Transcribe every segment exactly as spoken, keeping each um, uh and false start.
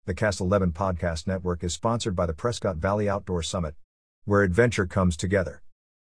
The Cast eleven Podcast Network is sponsored by the Prescott Valley Outdoor Summit, where adventure comes together.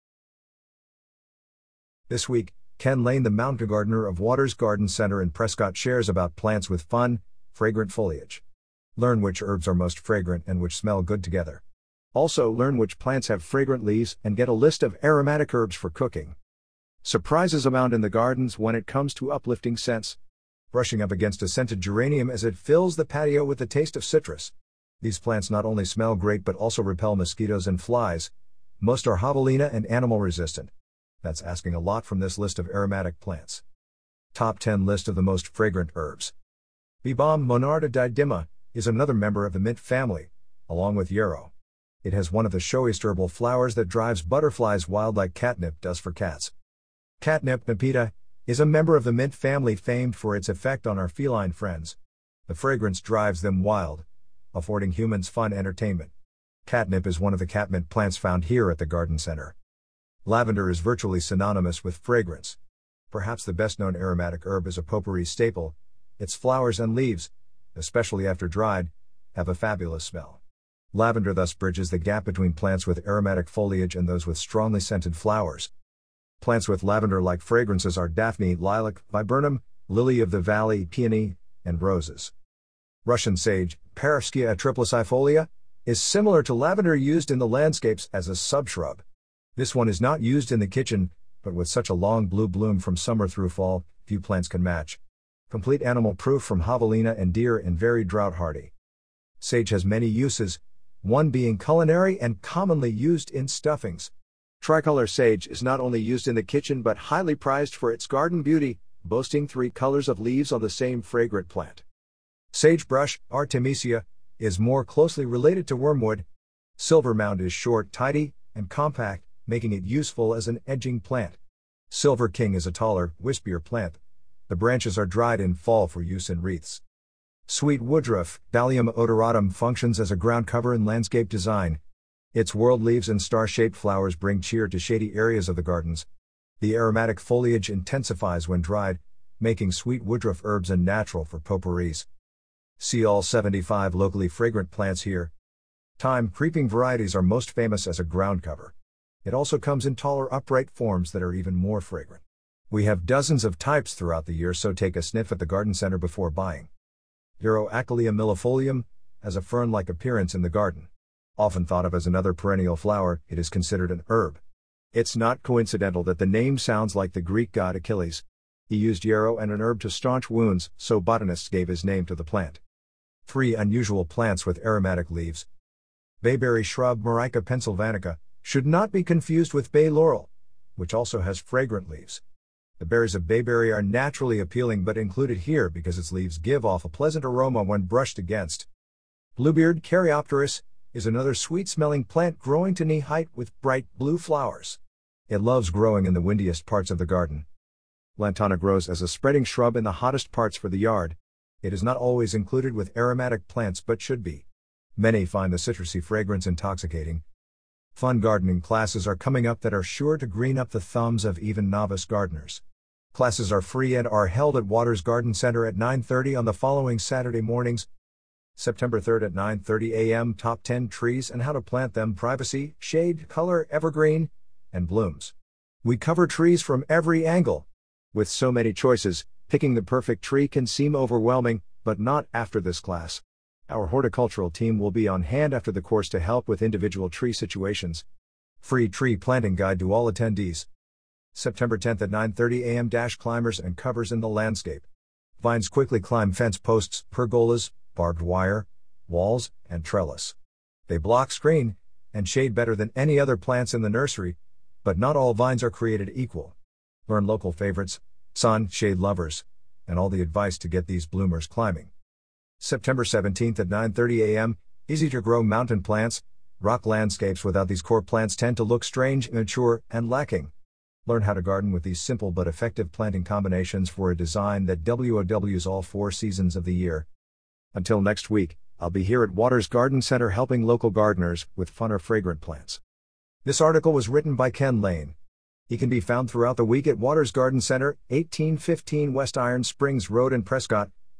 This week, Ken Lane, the mountain gardener of Waters Garden Center in Prescott, shares about plants with fun, fragrant foliage. Learn which herbs are most fragrant and which smell good together. Also, learn which plants have fragrant leaves and get a list of aromatic herbs for cooking. Surprises abound in the gardens when it comes to uplifting scents. Brushing up against a scented geranium as it fills the patio with the taste of citrus. These plants not only smell great but also repel mosquitoes and flies. Most are javelina and animal resistant. That's asking a lot from this list of aromatic plants. Top ten list of the most fragrant herbs. Bee balm Monarda didyma is another member of the mint family, along with yarrow. It has one of the showiest herbal flowers that drives butterflies wild like catnip does for cats. Catnip nepeta is a member of the mint family famed for its effect on our feline friends. The fragrance drives them wild, affording humans fun entertainment. Catnip is one of the catmint plants found here at the garden center. Lavender is virtually synonymous with fragrance. Perhaps the best-known aromatic herb is a potpourri staple. Its flowers and leaves, especially after dried, have a fabulous smell. Lavender thus bridges the gap between plants with aromatic foliage and those with strongly scented flowers. Plants with lavender-like fragrances are Daphne, lilac, viburnum, lily of the valley, peony, and roses. Russian sage, Paraskia triplicifolia, is similar to lavender used in the landscapes as a subshrub. This one is not used in the kitchen, but with such a long blue bloom from summer through fall, few plants can match. Complete animal proof from javelina and deer and very drought hardy. Sage has many uses, one being culinary and commonly used in stuffings. Tricolor sage is not only used in the kitchen but highly prized for its garden beauty, boasting three colors of leaves on the same fragrant plant. Sagebrush, Artemisia, is more closely related to wormwood. Silvermound is short, tidy, and compact, making it useful as an edging plant. Silver King is a taller, wispier plant. The branches are dried in fall for use in wreaths. Sweet woodruff, Dalium odoratum, functions as a ground cover in landscape design. Its whorled leaves and star-shaped flowers bring cheer to shady areas of the gardens. The aromatic foliage intensifies when dried, making sweet woodruff herbs a natural for potpourris. See all seventy-five locally fragrant plants here. Thyme creeping varieties are most famous as a ground cover. It also comes in taller upright forms that are even more fragrant. We have dozens of types throughout the year, so take a sniff at the garden center before buying. Yarrow, Achillea millefolium, has a fern-like appearance in the garden. Often thought of as another perennial flower, it is considered an herb. It's not coincidental that the name sounds like the Greek god Achilles. He used yarrow and an herb to staunch wounds, so botanists gave his name to the plant. Three unusual plants with aromatic leaves. Bayberry shrub Maryca pennsylvanica should not be confused with bay laurel, which also has fragrant leaves. The berries of bayberry are naturally appealing but included here because its leaves give off a pleasant aroma when brushed against. Bluebeard Caryopteris is another sweet-smelling plant growing to knee height with bright blue flowers. It loves growing in the windiest parts of the garden. Lantana grows as a spreading shrub in the hottest parts for the yard. It is not always included with aromatic plants but should be. Many find the citrusy fragrance intoxicating. Fun gardening classes are coming up that are sure to green up the thumbs of even novice gardeners. Classes are free and are held at Waters Garden Center at nine thirty on the following Saturday mornings. September third at nine thirty a m Top ten trees and how to plant them, privacy, shade, color, evergreen, and blooms. We cover trees from every angle. With so many choices, picking the perfect tree can seem overwhelming, but not after this class. Our horticultural team will be on hand after the course to help with individual tree situations. Free tree planting guide to all attendees. September tenth at nine thirty a m Climbers and covers in the landscape. Vines quickly climb fence posts, pergolas, barbed wire, walls, and trellis. They block screen and shade better than any other plants in the nursery, but not all vines are created equal. Learn local favorites, sun, shade lovers, and all the advice to get these bloomers climbing. September seventeenth at nine thirty a m Easy to grow mountain plants. Rock landscapes without these core plants tend to look strange, immature, and lacking. Learn how to garden with these simple but effective planting combinations for a design that wows all four seasons of the year. Until next week, I'll be here at Waters Garden Center helping local gardeners with fun or fragrant plants. This article was written by Ken Lane. He can be found throughout the week at Waters Garden Center, eighteen fifteen West Iron Springs Road in Prescott,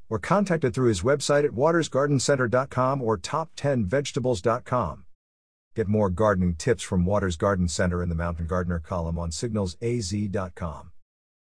or contacted through his website at waters garden center dot com or top ten vegetables dot com. Get more gardening tips from Waters Garden Center in the Mountain Gardener column on signals a z dot com.